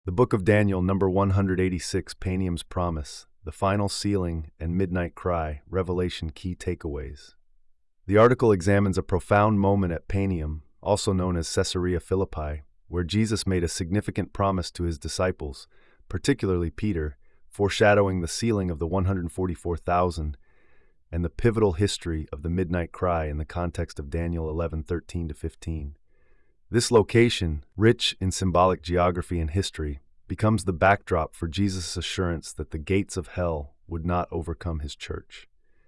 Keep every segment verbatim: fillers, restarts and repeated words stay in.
The Book of Daniel, number one hundred eighty-six, Panium's Promise, the Final Sealing, and Midnight Cry, Revelation Key Takeaways. The article examines a profound moment at Panium, also known as Caesarea Philippi, where Jesus made a significant promise to his disciples, particularly Peter, foreshadowing the sealing of the one hundred forty-four thousand and the pivotal history of the Midnight Cry in the context of Daniel eleven thirteen to fifteen. This location, rich in symbolic geography and history, becomes the backdrop for Jesus' assurance that the gates of hell would not overcome his church.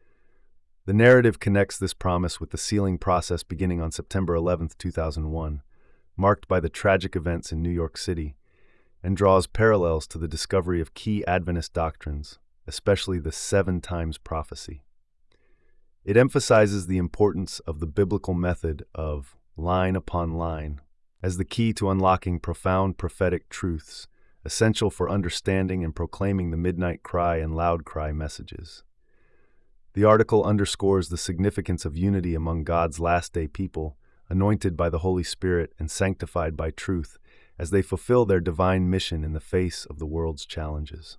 The narrative connects this promise with the sealing process beginning on September eleventh, two thousand one, marked by the tragic events in New York City, and draws parallels to the discovery of key Adventist doctrines, especially the seven times prophecy. It emphasizes the importance of the biblical method of line upon line as the key to unlocking profound prophetic truths, essential for understanding and proclaiming the midnight cry and loud cry messages. The article underscores the significance of unity among God's last-day people, anointed by the Holy Spirit and sanctified by truth, as they fulfill their divine mission in the face of the world's challenges.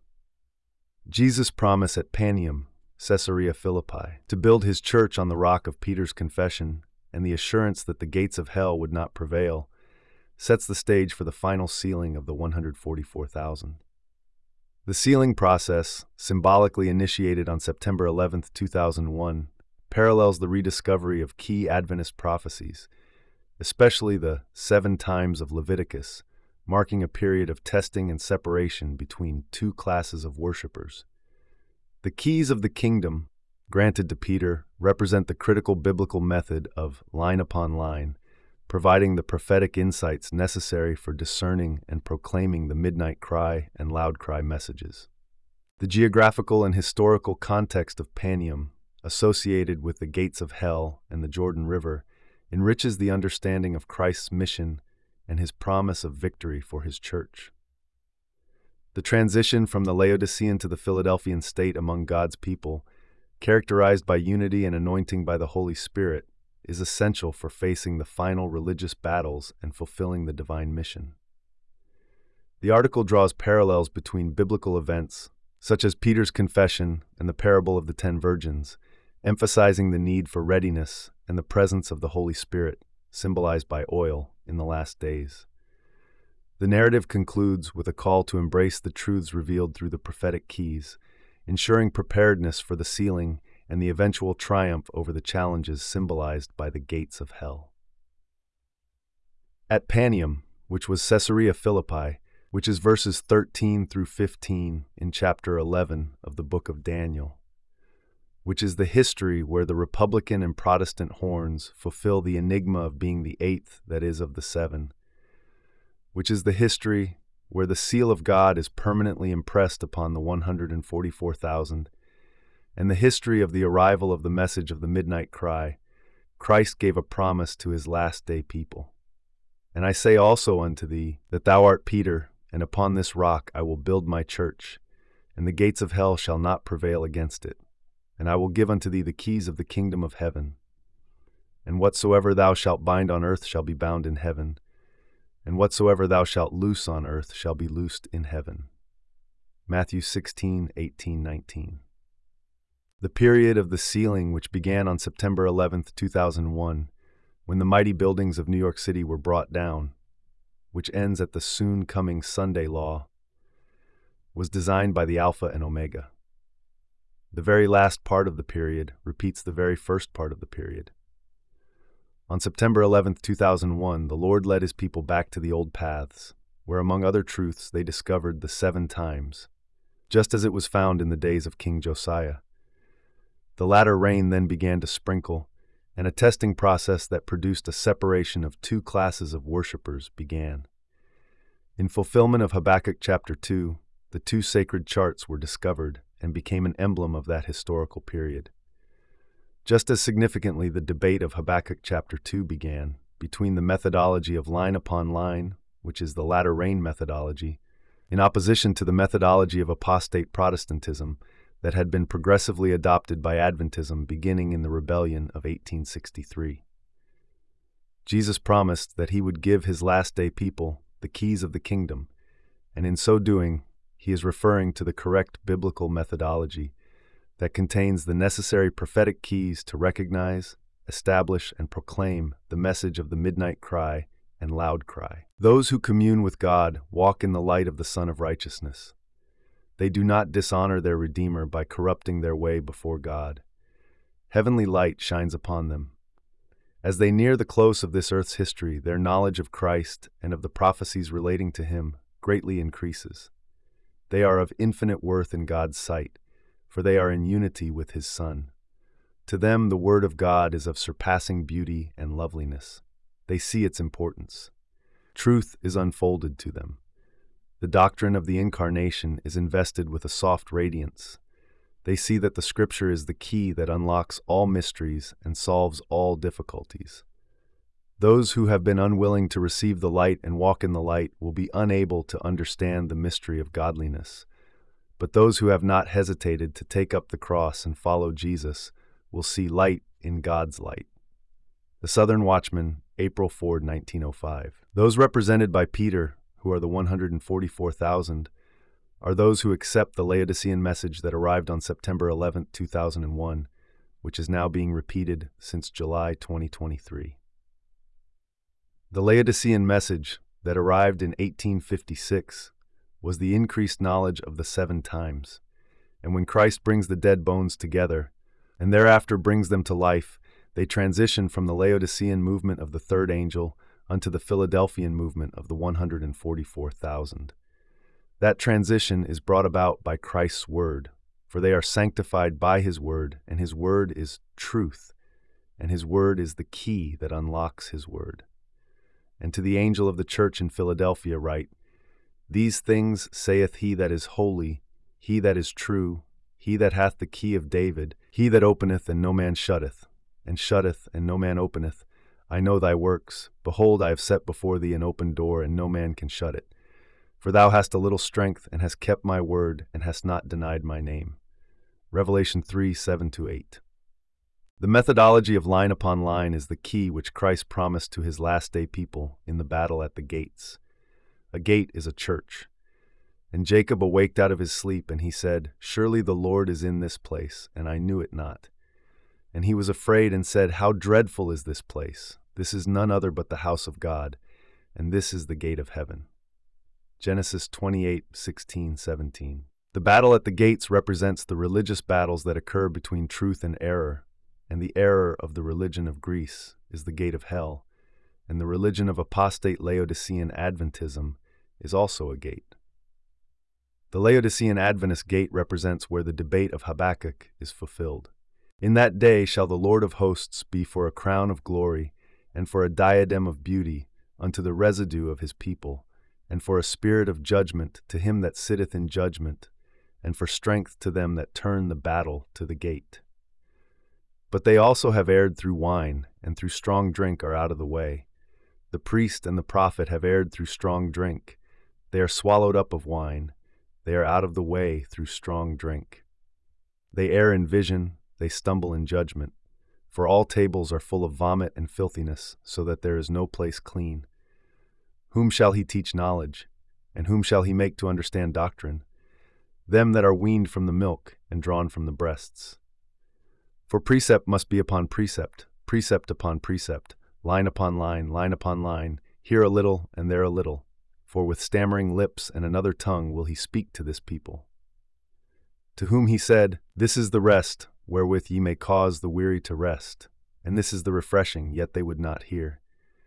Jesus' promise at Panium, Caesarea Philippi, to build his church on the rock of Peter's confession and the assurance that the gates of hell would not prevail, sets the stage for the final sealing of the one hundred forty-four thousand. The sealing process, symbolically initiated on September eleventh, two thousand one, parallels the rediscovery of key Adventist prophecies, especially the seven times of Leviticus, marking a period of testing and separation between two classes of worshipers. The keys of the kingdom, granted to Peter, represent the critical biblical method of line upon line, providing the prophetic insights necessary for discerning and proclaiming the midnight cry and loud cry messages. The geographical and historical context of Panium, associated with the gates of hell and the Jordan River, enriches the understanding of Christ's mission and his promise of victory for his church. The transition from the Laodicean to the Philadelphian state among God's people, characterized by unity and anointing by the Holy Spirit, is essential for facing the final religious battles and fulfilling the divine mission. The article draws parallels between biblical events, such as Peter's confession and the parable of the ten virgins, emphasizing the need for readiness and the presence of the Holy Spirit, symbolized by oil, in the last days. The narrative concludes with a call to embrace the truths revealed through the prophetic keys, ensuring preparedness for the sealing and the eventual triumph over the challenges symbolized by the gates of hell. At Panium, which was Caesarea Philippi, which is verses thirteen through fifteen in chapter eleven of the book of Daniel, which is the history where the Republican and Protestant horns fulfill the enigma of being the eighth, that is, of the seven, which is the history where the seal of God is permanently impressed upon the one hundred forty-four thousand, and the history of the arrival of the message of the midnight cry, Christ gave a promise to his last-day people. And I say also unto thee, that thou art Peter, and upon this rock I will build my church, and the gates of hell shall not prevail against it. And I will give unto thee the keys of the kingdom of heaven. And whatsoever thou shalt bind on earth shall be bound in heaven, and whatsoever thou shalt loose on earth shall be loosed in heaven. Matthew sixteen, eighteen, nineteen. The period of the sealing, which began on September eleventh, two thousand one, when the mighty buildings of New York City were brought down, which ends at the soon-coming Sunday law, was designed by the Alpha and Omega. The very last part of the period repeats the very first part of the period. On September eleventh, two thousand one, the Lord led his people back to the old paths, where among other truths they discovered the seven times, just as it was found in the days of King Josiah. The latter rain then began to sprinkle, and a testing process that produced a separation of two classes of worshipers began. In fulfillment of Habakkuk chapter two, the two sacred charts were discovered and became an emblem of that historical period. Just as significantly, the debate of Habakkuk chapter two began between the methodology of line upon line, which is the latter rain methodology, in opposition to the methodology of apostate Protestantism that had been progressively adopted by Adventism beginning in the rebellion of eighteen sixty-three. Jesus promised that he would give his last-day people the keys of the kingdom, and in so doing, he is referring to the correct biblical methodology that contains the necessary prophetic keys to recognize, establish, and proclaim the message of the midnight cry and loud cry. Those who commune with God walk in the light of the Son of Righteousness. They do not dishonor their Redeemer by corrupting their way before God. Heavenly light shines upon them. As they near the close of this earth's history, their knowledge of Christ and of the prophecies relating to him greatly increases. They are of infinite worth in God's sight, for they are in unity with his Son. To them, the Word of God is of surpassing beauty and loveliness. They see its importance. Truth is unfolded to them. The doctrine of the Incarnation is invested with a soft radiance. They see that the Scripture is the key that unlocks all mysteries and solves all difficulties. Those who have been unwilling to receive the light and walk in the light will be unable to understand the mystery of godliness. But those who have not hesitated to take up the cross and follow Jesus will see light in God's light. The Southern Watchman, April fourth, nineteen oh five. Those represented by Peter, who are the one hundred forty-four thousand, are those who accept the Laodicean message that arrived on September eleventh, two thousand one, which is now being repeated since July twenty twenty-three. The Laodicean message that arrived in eighteen fifty-six was the increased knowledge of the seven times. And when Christ brings the dead bones together, and thereafter brings them to life, they transition from the Laodicean movement of the third angel unto the Philadelphian movement of the one hundred forty-four thousand. That transition is brought about by Christ's word, for they are sanctified by his word, and his word is truth, and his word is the key that unlocks his word. And to the angel of the church in Philadelphia write, These things saith he that is holy, he that is true, he that hath the key of David, he that openeth and no man shutteth, and shutteth and no man openeth. I know thy works. Behold, I have set before thee an open door, and no man can shut it. For thou hast a little strength, and hast kept my word, and hast not denied my name. Revelation three, seven to eight. The methodology of line upon line is the key which Christ promised to his last-day people in the battle at the gates. A gate is a church. And Jacob awaked out of his sleep, and he said, Surely the Lord is in this place, and I knew it not. And he was afraid and said, How dreadful is this place! This is none other but the house of God, and this is the gate of heaven. Genesis twenty-eight, sixteen, seventeen. The battle at the gates represents the religious battles that occur between truth and error, and the error of the religion of Greece is the gate of hell, and the religion of apostate Laodicean Adventism is also a gate. The Laodicean Adventist gate represents where the debate of Habakkuk is fulfilled. In that day shall the Lord of hosts be for a crown of glory, and for a diadem of beauty unto the residue of his people, and for a spirit of judgment to him that sitteth in judgment, and for strength to them that turn the battle to the gate. But they also have erred through wine, and through strong drink are out of the way. The priest and the prophet have erred through strong drink. They are swallowed up of wine. They are out of the way through strong drink. They err in vision, they stumble in judgment. For all tables are full of vomit and filthiness, so that there is no place clean. Whom shall he teach knowledge? And whom shall he make to understand doctrine? Them that are weaned from the milk and drawn from the breasts. For precept must be upon precept, precept upon precept, line upon line, line upon line, here a little and there a little. For with stammering lips and another tongue will he speak to this people. To whom he said, This is the rest, wherewith ye may cause the weary to rest, and this is the refreshing, yet they would not hear.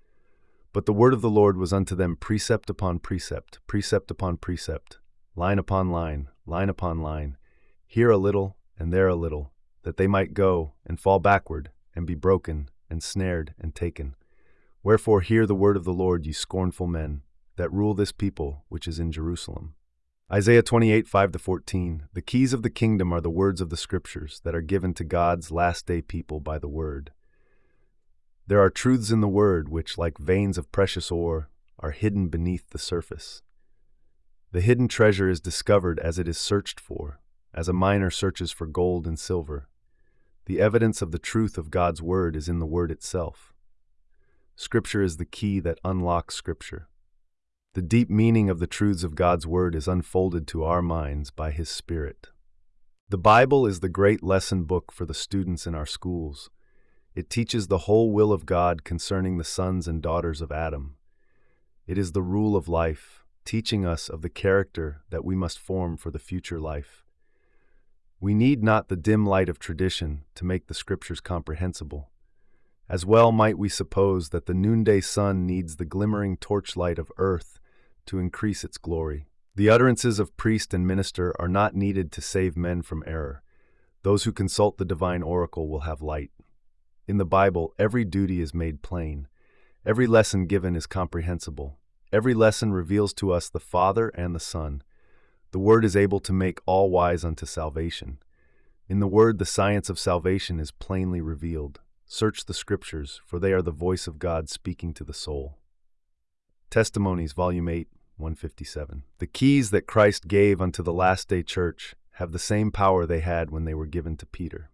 But the word of the Lord was unto them precept upon precept, precept upon precept, line upon line, line upon line, here a little and there a little, that they might go and fall backward, and be broken, and snared, and taken. Wherefore hear the word of the Lord, ye scornful men, that rule this people which is in Jerusalem. Isaiah twenty-eight, five to fourteen. The keys of the kingdom are the words of the Scriptures that are given to God's last-day people by the Word. There are truths in the Word which, like veins of precious ore, are hidden beneath the surface. The hidden treasure is discovered as it is searched for, as a miner searches for gold and silver. The evidence of the truth of God's Word is in the Word itself. Scripture is the key that unlocks Scripture. The deep meaning of the truths of God's Word is unfolded to our minds by His Spirit. The Bible is the great lesson book for the students in our schools. It teaches the whole will of God concerning the sons and daughters of Adam. It is the rule of life, teaching us of the character that we must form for the future life. We need not the dim light of tradition to make the Scriptures comprehensible. As well might we suppose that the noonday sun needs the glimmering torchlight of earth to increase its glory. The utterances of priest and minister are not needed to save men from error. Those who consult the divine oracle will have light. In the Bible, every duty is made plain. Every lesson given is comprehensible. Every lesson reveals to us the Father and the Son. The Word is able to make all wise unto salvation. In the Word, the science of salvation is plainly revealed. Search the Scriptures, for they are the voice of God speaking to the soul. Testimonies, Volume eight, one fifty-seven. The keys that Christ gave unto the last-day church have the same power they had when they were given to Peter.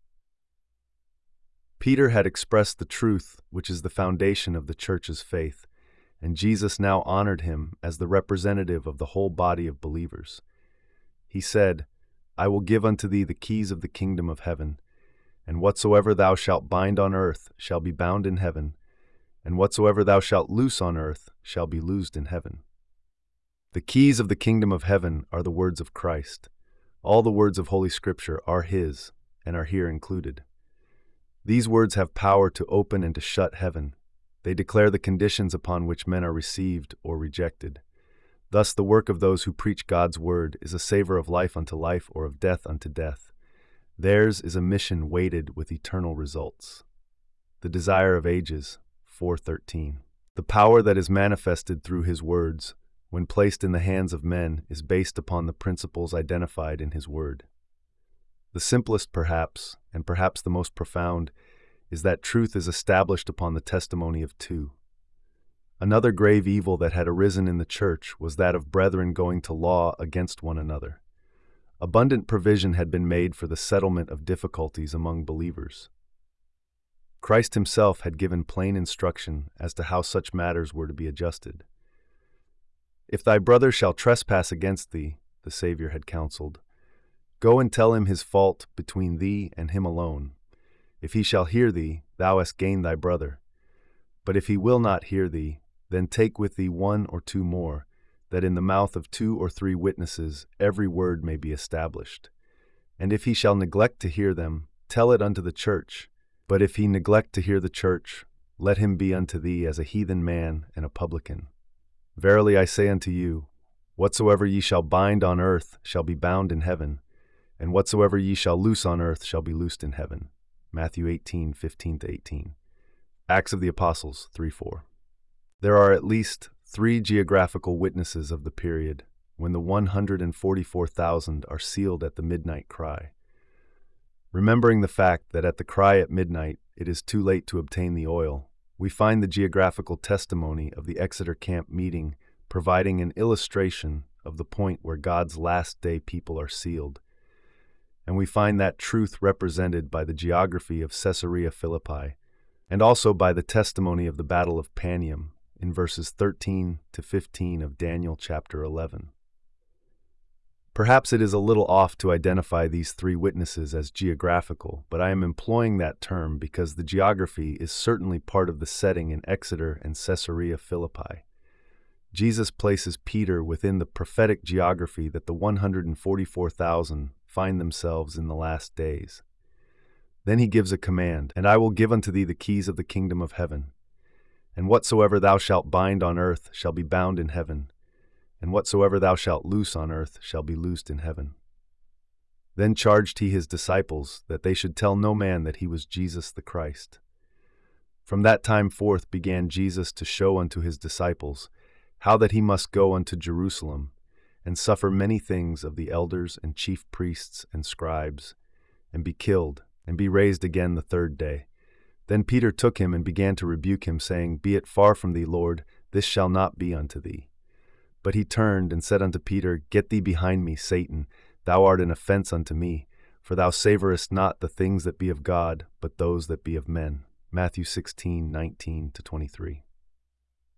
Peter had expressed the truth, which is the foundation of the church's faith, and Jesus now honored him as the representative of the whole body of believers. He said, I will give unto thee the keys of the kingdom of heaven, and whatsoever thou shalt bind on earth shall be bound in heaven, and whatsoever thou shalt loose on earth shall be loosed in heaven. The keys of the kingdom of heaven are the words of Christ. All the words of Holy Scripture are His, and are here included. These words have power to open and to shut heaven. They declare the conditions upon which men are received or rejected. Thus the work of those who preach God's word is a savor of life unto life or of death unto death. Theirs is a mission weighted with eternal results. The Desire of Ages, four thirteen. The power that is manifested through His words, when placed in the hands of men, is based upon the principles identified in His word. The simplest, perhaps, and perhaps the most profound, is that truth is established upon the testimony of two. Another grave evil that had arisen in the church was that of brethren going to law against one another. Abundant provision had been made for the settlement of difficulties among believers. Christ Himself had given plain instruction as to how such matters were to be adjusted. If thy brother shall trespass against thee, the Savior had counseled, go and tell him his fault between thee and him alone. If he shall hear thee, thou hast gained thy brother. But if he will not hear thee, then take with thee one or two more, that in the mouth of two or three witnesses every word may be established. And if he shall neglect to hear them, tell it unto the church. But if he neglect to hear the church, let him be unto thee as a heathen man and a publican. Verily I say unto you, whatsoever ye shall bind on earth shall be bound in heaven, and whatsoever ye shall loose on earth shall be loosed in heaven. Matthew eighteen, fifteen to eighteen. Acts of the Apostles, three four. There are at least three geographical witnesses of the period when the one hundred forty-four thousand are sealed at the midnight cry. Remembering the fact that at the cry at midnight it is too late to obtain the oil, we find the geographical testimony of the Exeter camp meeting providing an illustration of the point where God's last day people are sealed. And we find that truth represented by the geography of Caesarea Philippi, and also by the testimony of the Battle of Panium in verses thirteen to fifteen of Daniel chapter eleven. Perhaps it is a little off to identify these three witnesses as geographical, but I am employing that term because the geography is certainly part of the setting in Exeter and Caesarea Philippi. Jesus places Peter within the prophetic geography that the one hundred forty-four thousand find themselves in the last days. Then he gives a command, and I will give unto thee the keys of the kingdom of heaven. And whatsoever thou shalt bind on earth shall be bound in heaven, and whatsoever thou shalt loose on earth shall be loosed in heaven. Then charged he his disciples that they should tell no man that he was Jesus the Christ. From that time forth began Jesus to show unto his disciples how that he must go unto Jerusalem, and suffer many things of the elders and chief priests and scribes, and be killed, and be raised again the third day. Then Peter took him and began to rebuke him, saying, Be it far from thee, Lord, this shall not be unto thee. But he turned and said unto Peter, Get thee behind me, Satan, thou art an offense unto me, for thou savorest not the things that be of God, but those that be of men. Matthew sixteen, nineteen to twenty-three.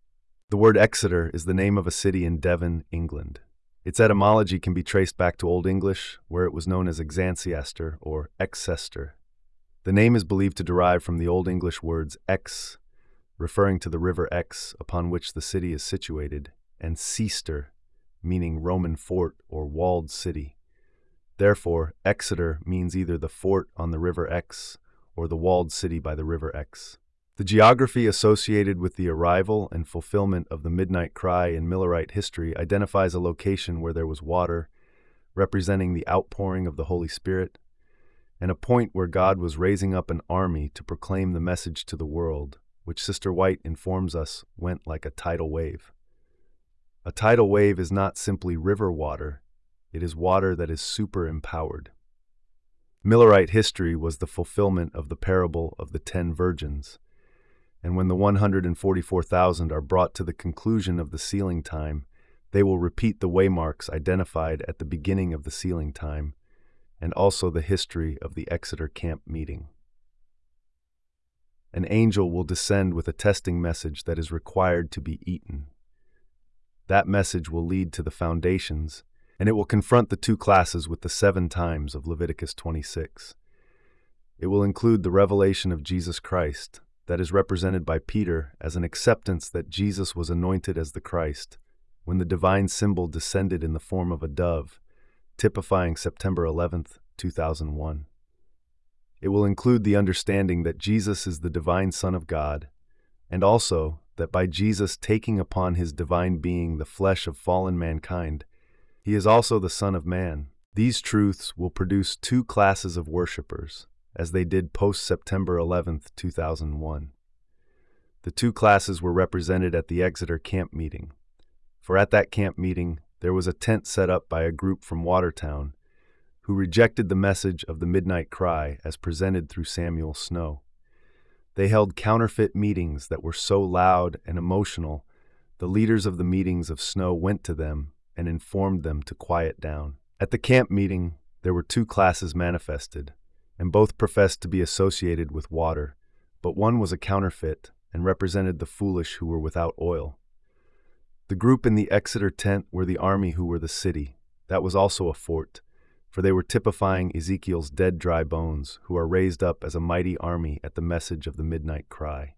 The word Exeter is the name of a city in Devon, England. Its etymology can be traced back to Old English, where it was known as Exanciaster or Excester. The name is believed to derive from the Old English words ex, referring to the river Exe upon which the city is situated, and Seaster, meaning Roman fort or walled city. Therefore, Exeter means either the fort on the river Exe or the walled city by the river Exe. The geography associated with the arrival and fulfillment of the midnight cry in Millerite history identifies a location where there was water, representing the outpouring of the Holy Spirit, and a point where God was raising up an army to proclaim the message to the world, which Sister White informs us went like a tidal wave. A tidal wave is not simply river water, it is water that is super-empowered. Millerite history was the fulfillment of the parable of the ten virgins, and when the one hundred forty-four thousand are brought to the conclusion of the sealing time, they will repeat the waymarks identified at the beginning of the sealing time, and also the history of the Exeter camp meeting. An angel will descend with a testing message that is required to be eaten. That message will lead to the foundations, and it will confront the two classes with the seven times of Leviticus twenty-six. It will include the revelation of Jesus Christ, that is represented by Peter as an acceptance that Jesus was anointed as the Christ, when the divine symbol descended in the form of a dove, typifying September eleventh, two thousand one. It will include the understanding that Jesus is the divine Son of God, and also that by Jesus taking upon his divine being the flesh of fallen mankind, he is also the Son of Man. These truths will produce two classes of worshipers, as they did post-September eleventh, two thousand one. The two classes were represented at the Exeter camp meeting, for at that camp meeting there was a tent set up by a group from Watertown who rejected the message of the midnight cry as presented through Samuel Snow. They held counterfeit meetings that were so loud and emotional, the leaders of the meetings of Snow went to them and informed them to quiet down. At the camp meeting, there were two classes manifested, and both professed to be associated with water, but one was a counterfeit and represented the foolish who were without oil. The group in the Exeter tent were the army who were the city. That was also a fort, for they were typifying Ezekiel's dead dry bones, who are raised up as a mighty army at the message of the midnight cry.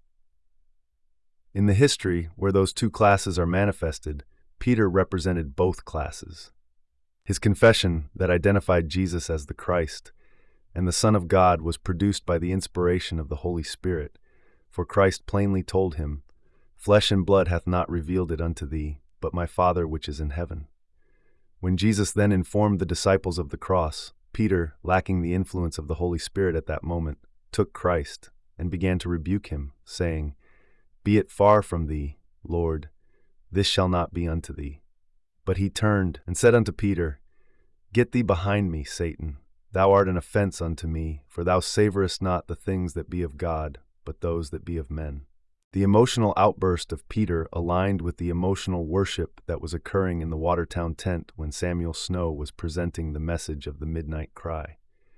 In the history where those two classes are manifested, Peter represented both classes. His confession that identified Jesus as the Christ and the Son of God was produced by the inspiration of the Holy Spirit, for Christ plainly told him, "Flesh and blood hath not revealed it unto thee, but my Father which is in heaven." When Jesus then informed the disciples of the cross, Peter, lacking the influence of the Holy Spirit at that moment, took Christ and began to rebuke him, saying, "Be it far from thee, Lord, this shall not be unto thee." But he turned and said unto Peter, "Get thee behind me, Satan. Thou art an offense unto me, for thou savorest not the things that be of God, but those that be of men." The emotional outburst of Peter aligned with the emotional worship that was occurring in the Watertown tent when Samuel Snow was presenting the message of the midnight cry.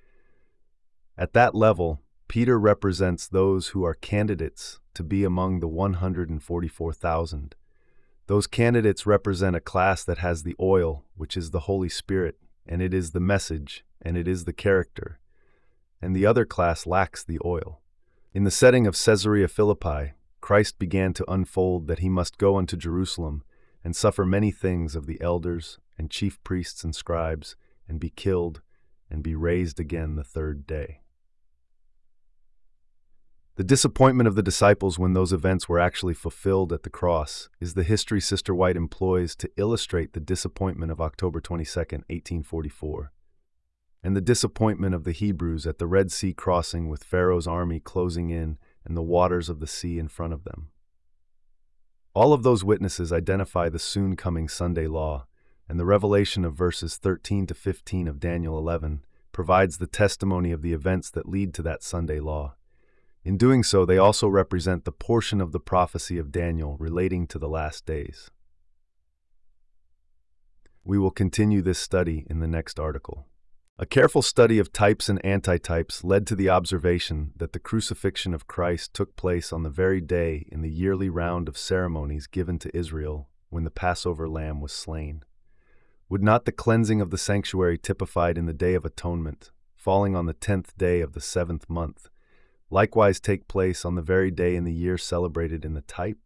At that level, Peter represents those who are candidates to be among the one hundred forty-four thousand. Those candidates represent a class that has the oil, which is the Holy Spirit, and it is the message, and it is the character, and the other class lacks the oil. In the setting of Caesarea Philippi, Christ began to unfold that he must go unto Jerusalem and suffer many things of the elders and chief priests and scribes, and be killed, and be raised again the third day. The disappointment of the disciples when those events were actually fulfilled at the cross is the history Sister White employs to illustrate the disappointment of October twenty-second, eighteen forty-four, and the disappointment of the Hebrews at the Red Sea crossing with Pharaoh's army closing in and the waters of the sea in front of them. All of those witnesses identify the soon-coming Sunday law, and the revelation of verses thirteen to fifteen of Daniel eleven provides the testimony of the events that lead to that Sunday law. In doing so, they also represent the portion of the prophecy of Daniel relating to the last days. We will continue this study in the next article. A careful study of types and antitypes led to the observation that the crucifixion of Christ took place on the very day in the yearly round of ceremonies given to Israel when the Passover lamb was slain. Would not the cleansing of the sanctuary typified in the Day of Atonement, falling on the tenth day of the seventh month, likewise take place on the very day in the year celebrated in the type?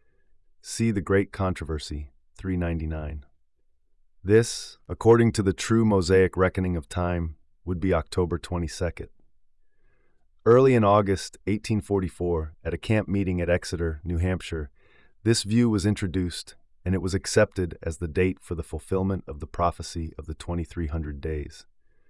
See the Great Controversy, three ninety-nine. This, according to the true Mosaic reckoning of time, would be October twenty-second. Early in August eighteen forty-four, at a camp meeting at Exeter, New Hampshire, this view was introduced, and it was accepted as the date for the fulfillment of the prophecy of the twenty-three hundred days.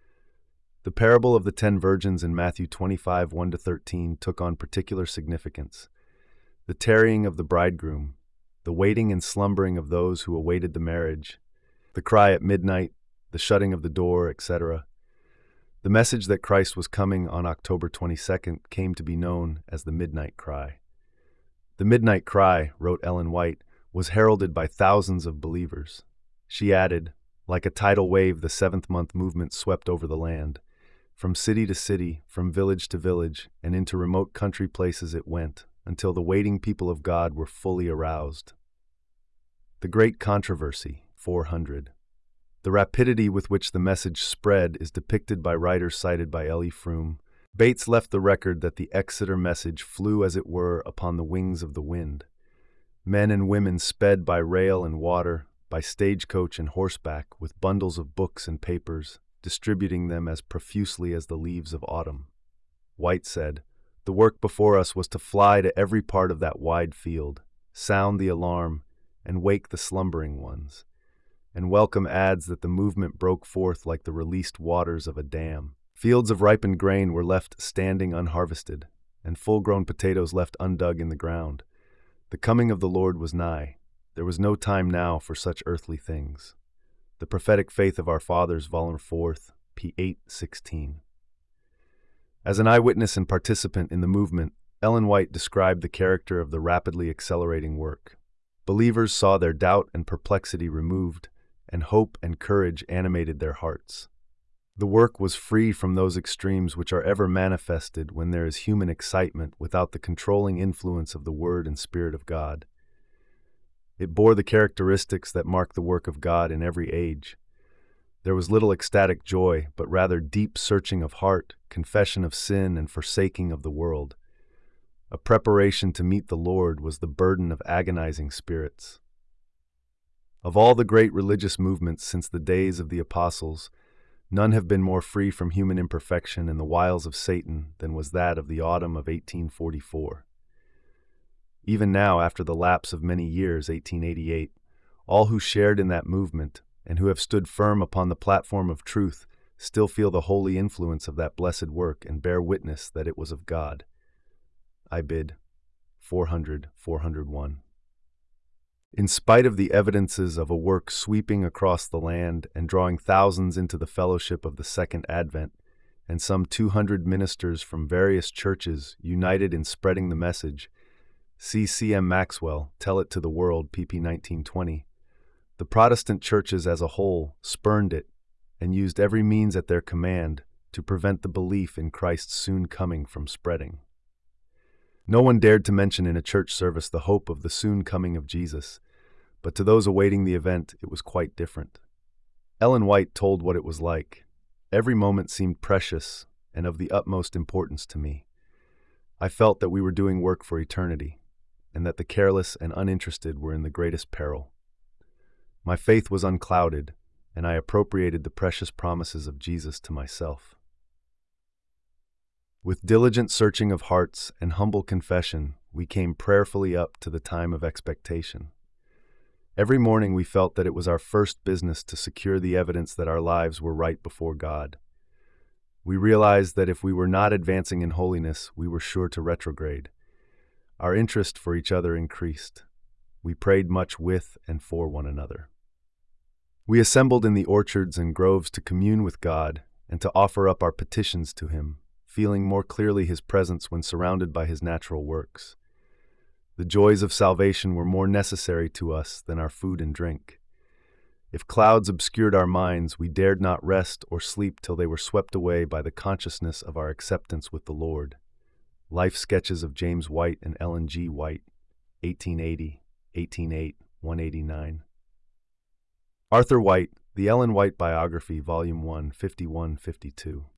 The parable of the ten virgins in Matthew twenty-five, one to thirteen took on particular significance. The tarrying of the bridegroom, the waiting and slumbering of those who awaited the marriage, the cry at midnight, the shutting of the door, et cetera. The message that Christ was coming on October twenty-second came to be known as the Midnight Cry. The Midnight Cry, wrote Ellen White, was heralded by thousands of believers. She added, like a tidal wave, the seventh-month movement swept over the land. From city to city, from village to village, and into remote country places it went, until the waiting people of God were fully aroused. The Great Controversy, four hundred. The rapidity with which the message spread is depicted by writers cited by Ellie Froome. Bates left the record that the Exeter message flew as it were upon the wings of the wind. Men and women sped by rail and water, by stagecoach and horseback, with bundles of books and papers, distributing them as profusely as the leaves of autumn. White said, "The work before us was to fly to every part of that wide field, sound the alarm, and wake the slumbering ones." And Welcome adds that the movement broke forth like the released waters of a dam. Fields of ripened grain were left standing unharvested, and full-grown potatoes left undug in the ground. The coming of the Lord was nigh. There was no time now for such earthly things. The Prophetic Faith of Our Fathers, Volume four, p. eight sixteen. As an eyewitness and participant in the movement, Ellen White described the character of the rapidly accelerating work. Believers saw their doubt and perplexity removed, and hope and courage animated their hearts. The work was free from those extremes which are ever manifested when there is human excitement without the controlling influence of the Word and Spirit of God. It bore the characteristics that mark the work of God in every age. There was little ecstatic joy, but rather deep searching of heart, confession of sin, and forsaking of the world. A preparation to meet the Lord was the burden of agonizing spirits. Of all the great religious movements since the days of the apostles, none have been more free from human imperfection and the wiles of Satan than was that of the autumn of eighteen forty-four. Even now, after the lapse of many years, eighteen eighty-eight, all who shared in that movement and who have stood firm upon the platform of truth still feel the holy influence of that blessed work and bear witness that it was of God. Ibid. four hundred, four hundred one. In spite of the evidences of a work sweeping across the land and drawing thousands into the fellowship of the Second Advent, and some two hundred ministers from various churches united in spreading the message, see C M Maxwell, Tell It to the World, pp nineteen twenty, the Protestant churches as a whole spurned it and used every means at their command to prevent the belief in Christ's soon coming from spreading. No one dared to mention in a church service the hope of the soon coming of Jesus, but to those awaiting the event, it was quite different. Ellen White told what it was like. Every moment seemed precious and of the utmost importance to me. I felt that we were doing work for eternity, and that the careless and uninterested were in the greatest peril. My faith was unclouded, and I appropriated the precious promises of Jesus to myself. With diligent searching of hearts and humble confession, we came prayerfully up to the time of expectation. Every morning we felt that it was our first business to secure the evidence that our lives were right before God. We realized that if we were not advancing in holiness, we were sure to retrograde. Our interest for each other increased. We prayed much with and for one another. We assembled in the orchards and groves to commune with God and to offer up our petitions to Him, feeling more clearly His presence when surrounded by His natural works. The joys of salvation were more necessary to us than our food and drink. If clouds obscured our minds, we dared not rest or sleep till they were swept away by the consciousness of our acceptance with the Lord. Life Sketches of James White and Ellen G. White, eighteen eighty, eighteen oh eight, one eighty-nine. Arthur White, The Ellen White Biography, Volume one, fifty-one fifty-two.